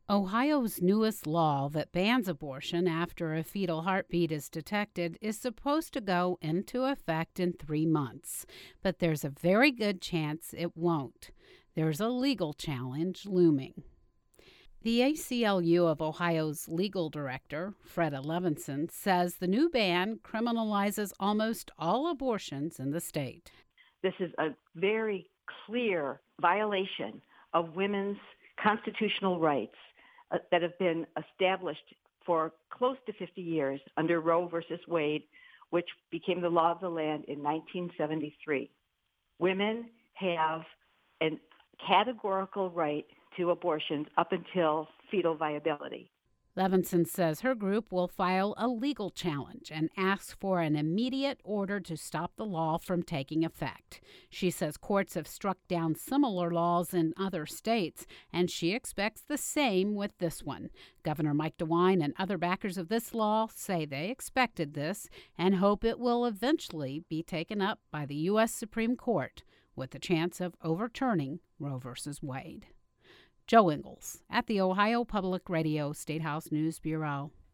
Ohio's newest law that bans abortion after a fetal heartbeat is detected is supposed to go into effect in 3 months, but there's a very good chance it won't. There's a legal challenge looming. The ACLU of Ohio's legal director, Freda Levinson, says the new ban criminalizes almost all abortions in the state. This is a very clear violation of women's constitutional rights that have been established for close to 50 years under Roe versus Wade, which became the law of the land in 1973. Women have a categorical right to abortions up until fetal viability. Levinson says her group will file a legal challenge and asks for an immediate order to stop the law from taking effect. She says courts have struck down similar laws in other states, and she expects the same with this one. Governor Mike DeWine and other backers of this law say they expected this and hope it will eventually be taken up by the U.S. Supreme Court with the chance of overturning Roe v. Wade. Joe Ingles at the Ohio Public Radio Statehouse News Bureau.